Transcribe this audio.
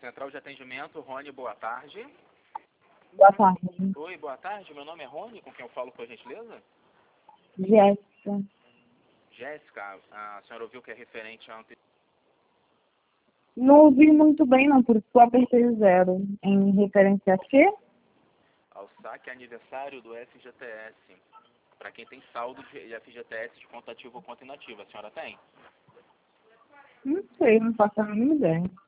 Central de Atendimento, Rony, boa tarde. Boa tarde. Oi, boa tarde. Meu nome é Rony, com quem eu falo, por gentileza? Jéssica. Jéssica, a senhora ouviu que é referente a... Não ouvi muito bem, não, por isso eu apertei o 0. Em referência a quê? ao saque aniversário do FGTS. Para quem tem saldo de FGTS de conta ativa ou conta inativa. A senhora tem? Não sei, não faço a mínima ideia.